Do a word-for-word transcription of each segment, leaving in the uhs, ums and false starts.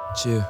Chill.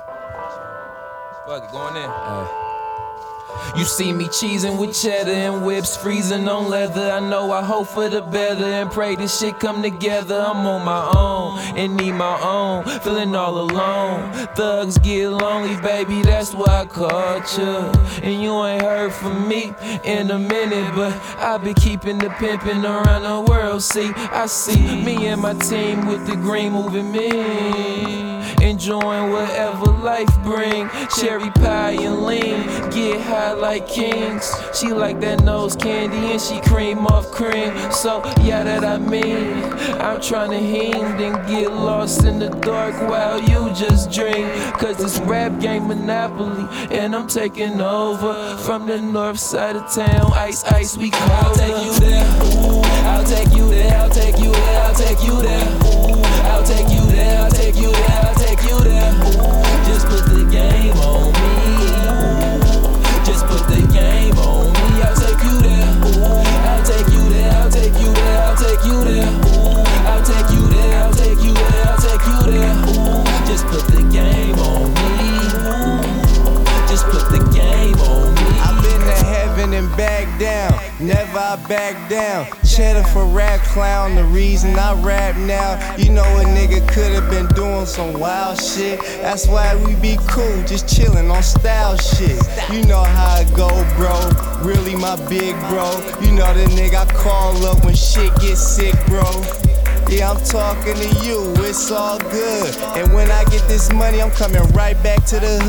Fuck it, going in. Ay. You see me cheesing with cheddar and whips, freezing on leather. I know I hope for the better and pray this shit come together. I'm on my own and need my own, feeling all alone. Thugs get lonely, baby, that's why I called you. And you ain't heard from me in a minute, but I been keeping the pimpin' around the world. See, I see me and my team with the green moving me, enjoying whatever life bring. Cherry pie and lean, get high like kings. She like that nose candy and she cream off cream. So yeah, that I mean, I'm tryna hang, then get lost in the dark while you just dream. Cause this rap game monopoly, and I'm taking over from the north side of town. Ice, ice, we colder. I'll take you there, I'll take you there, I'll take you there, I'll take you there, I'll take you there, I'll take you there, I'll take you there. Just put the game on me, just put the game on me. I'll take you there, I'll take you there, I'll take you there, I'll take you there, I'll take you there, I'll take you there, I'll take you there. Just put the game on me, just put the game on me. I've been to heaven and back down, never I back down. Cheddar for rap clown, the reason I rap now. You know a nigga could've been doing some wild shit. That's why we be cool, just chillin' on style shit. You know how it go, bro, really my big bro. You know the nigga I call up when shit gets sick, bro. Yeah, I'm talking to you, it's all good. And when I get this money, I'm coming right back to the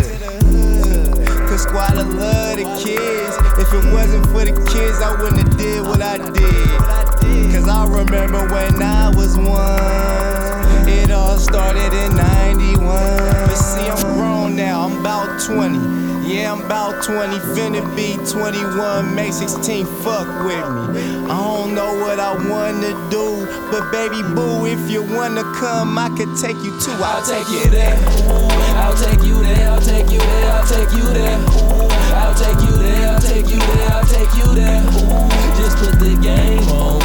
hood. Cause squad, I love the kids. If it wasn't for the kids, I wouldn't have did what I did. Cause I remember when I was one, it all started in ninety-one. But see, I'm grown now, I'm about twenty. Yeah, I'm about twenty, finna be twenty-one, May sixteenth, fuck with me. I don't know what I wanna do, but baby boo, if you wanna come, I could take you too. I'll, I'll take you there, I'll take you there, I'll take you there, I'll take you there, I'll take you there, I'll take you there, I'll take you there. Just put the game on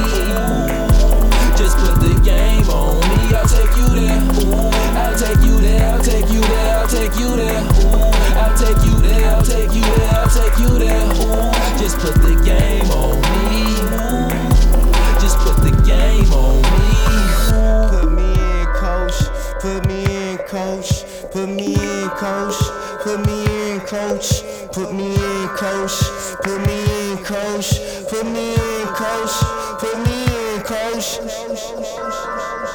me, just put the game on me. I'll take you there, I'll take you there, I'll take you there, I'll take you there, I'll take you there, I'll take you there, I'll take you there. Just put the game on me, just put the game on me. Put me in, coach, put me in, coach, put me in, coach, put me in, coach, put me in, coach, put me in, coach, put me in, coach, put me in, coach.